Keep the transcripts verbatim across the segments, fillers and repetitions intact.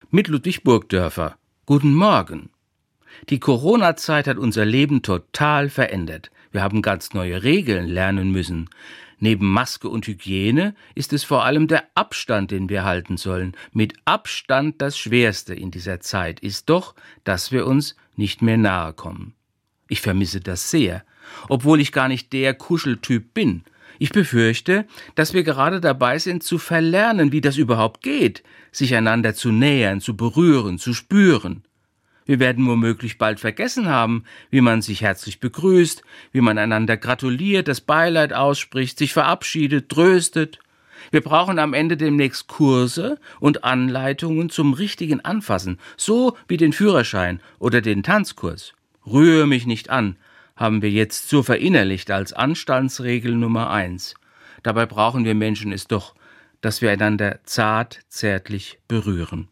Mit Ludwig Burgdörfer. Guten Morgen. Die Corona-Zeit hat unser Leben total verändert. Wir haben ganz neue Regeln lernen müssen. Neben Maske und Hygiene ist es vor allem der Abstand, den wir halten sollen. Mit Abstand das Schwerste in dieser Zeit ist doch, dass wir uns nicht mehr nahe kommen. Ich vermisse das sehr, obwohl ich gar nicht der Kuscheltyp bin. Ich befürchte, dass wir gerade dabei sind, zu verlernen, wie das überhaupt geht, sich einander zu nähern, zu berühren, zu spüren. Wir werden womöglich bald vergessen haben, wie man sich herzlich begrüßt, wie man einander gratuliert, das Beileid ausspricht, sich verabschiedet, tröstet. Wir brauchen am Ende demnächst Kurse und Anleitungen zum richtigen Anfassen, so wie den Führerschein oder den Tanzkurs. Rühre mich nicht an, haben wir jetzt so verinnerlicht als Anstandsregel Nummer eins. Dabei brauchen wir Menschen es doch, dass wir einander zart, zärtlich berühren.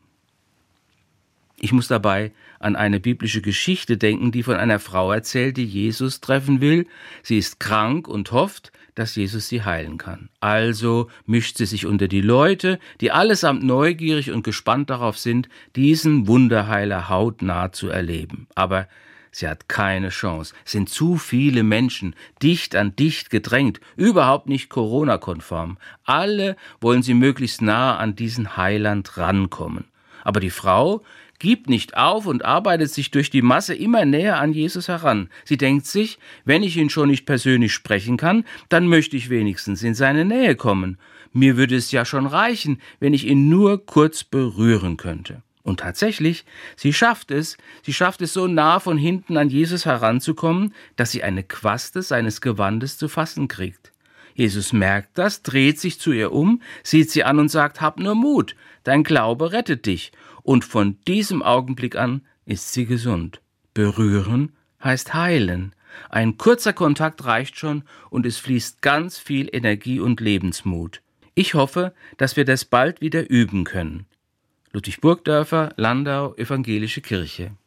Ich muss dabei an eine biblische Geschichte denken, die von einer Frau erzählt, die Jesus treffen will. Sie ist krank und hofft, dass Jesus sie heilen kann. Also mischt sie sich unter die Leute, die allesamt neugierig und gespannt darauf sind, diesen Wunderheiler hautnah zu erleben. Aber sie hat keine Chance. Es sind zu viele Menschen, dicht an dicht gedrängt, überhaupt nicht Corona-konform. Alle wollen sie möglichst nah an diesen Heiland rankommen. Aber die Frau gibt nicht auf und arbeitet sich durch die Masse immer näher an Jesus heran. Sie denkt sich, wenn ich ihn schon nicht persönlich sprechen kann, dann möchte ich wenigstens in seine Nähe kommen. Mir würde es ja schon reichen, wenn ich ihn nur kurz berühren könnte. Und tatsächlich, sie schafft es, sie schafft es so nah von hinten an Jesus heranzukommen, dass sie eine Quaste seines Gewandes zu fassen kriegt. Jesus merkt das, dreht sich zu ihr um, sieht sie an und sagt, hab nur Mut, dein Glaube rettet dich. Und von diesem Augenblick an ist sie gesund. Berühren heißt heilen. Ein kurzer Kontakt reicht schon und es fließt ganz viel Energie und Lebensmut. Ich hoffe, dass wir das bald wieder üben können. Ludwig Burgdörfer, Landau, Evangelische Kirche.